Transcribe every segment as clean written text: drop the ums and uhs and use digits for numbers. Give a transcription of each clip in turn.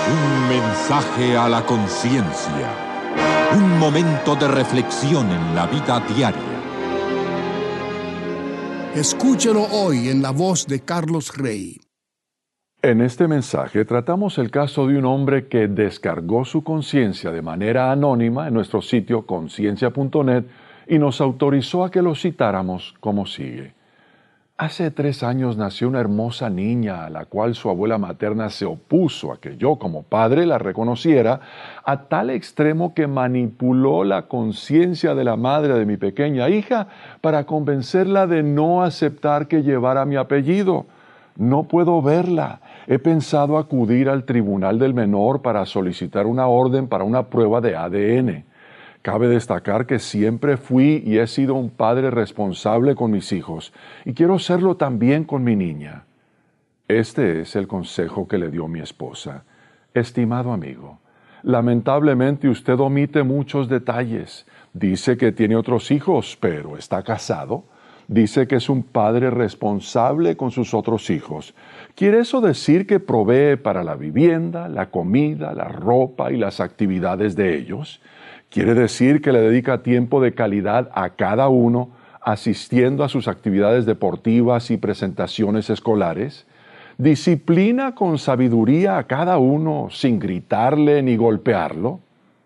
Un mensaje a la conciencia. Un momento de reflexión en la vida diaria. Escúchelo hoy en la voz de Carlos Rey. En este mensaje tratamos el caso de un hombre que descargó su conciencia de manera anónima en nuestro sitio conciencia.net y nos autorizó a que lo citáramos como sigue. Hace 3 años nació una hermosa niña a la cual su abuela materna se opuso a que yo como padre la reconociera a tal extremo que manipuló la conciencia de la madre de mi pequeña hija para convencerla de no aceptar que llevara mi apellido. No puedo verla. He pensado acudir al tribunal del menor para solicitar una orden para una prueba de ADN. Cabe destacar que siempre fui y he sido un padre responsable con mis hijos y quiero serlo también con mi niña. Este es el consejo que le dio mi esposa. Estimado amigo, lamentablemente usted omite muchos detalles. Dice que tiene otros hijos, pero ¿está casado? Dice que es un padre responsable con sus otros hijos. ¿Quiere eso decir que provee para la vivienda, la comida, la ropa y las actividades de ellos? ¿Quiere decir que le dedica tiempo de calidad a cada uno, asistiendo a sus actividades deportivas y presentaciones escolares? ¿Disciplina con sabiduría a cada uno sin gritarle ni golpearlo?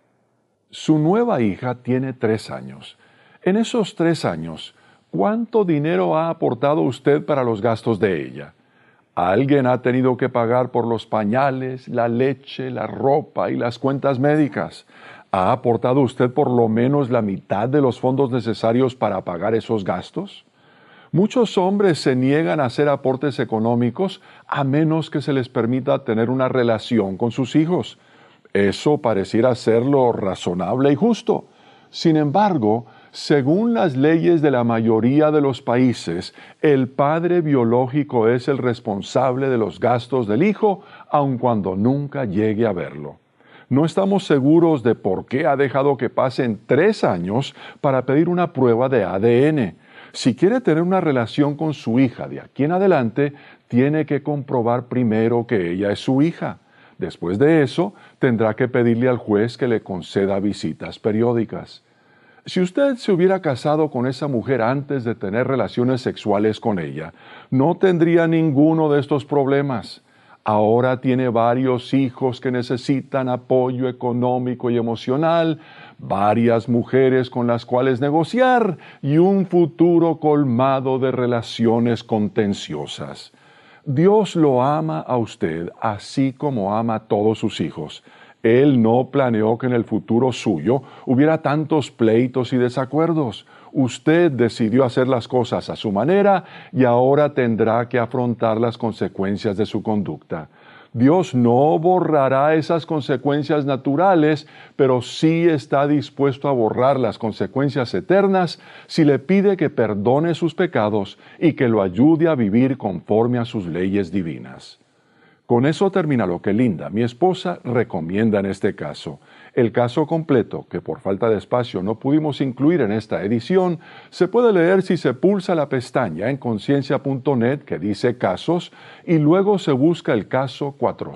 Su nueva hija tiene 3 años. En esos 3 años, ¿cuánto dinero ha aportado usted para los gastos de ella? ¿Alguien ha tenido que pagar por los pañales, la leche, la ropa y las cuentas médicas? ¿Ha aportado usted por lo menos la mitad de los fondos necesarios para pagar esos gastos? Muchos hombres se niegan a hacer aportes económicos a menos que se les permita tener una relación con sus hijos. Eso pareciera ser lo razonable y justo. Sin embargo, según las leyes de la mayoría de los países, el padre biológico es el responsable de los gastos del hijo, aun cuando nunca llegue a verlo. No estamos seguros de por qué ha dejado que pasen 3 años para pedir una prueba de ADN. Si quiere tener una relación con su hija de aquí en adelante, tiene que comprobar primero que ella es su hija. Después de eso, tendrá que pedirle al juez que le conceda visitas periódicas. Si usted se hubiera casado con esa mujer antes de tener relaciones sexuales con ella, no tendría ninguno de estos problemas. Ahora tiene varios hijos que necesitan apoyo económico y emocional, varias mujeres con las cuales negociar y un futuro colmado de relaciones contenciosas. Dios lo ama a usted así como ama a todos sus hijos. Él no planeó que en el futuro suyo hubiera tantos pleitos y desacuerdos. Usted decidió hacer las cosas a su manera y ahora tendrá que afrontar las consecuencias de su conducta. Dios no borrará esas consecuencias naturales, pero sí está dispuesto a borrar las consecuencias eternas si le pide que perdone sus pecados y que lo ayude a vivir conforme a sus leyes divinas. Con eso termina lo que Linda, mi esposa, recomienda en este caso. El caso completo, que por falta de espacio no pudimos incluir en esta edición, se puede leer si se pulsa la pestaña en conciencia.net que dice casos y luego se busca el caso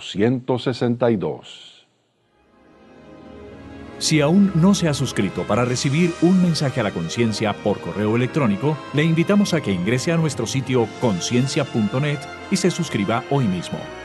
462. Si aún no se ha suscrito para recibir un mensaje a la conciencia por correo electrónico, le invitamos a que ingrese a nuestro sitio conciencia.net y se suscriba hoy mismo.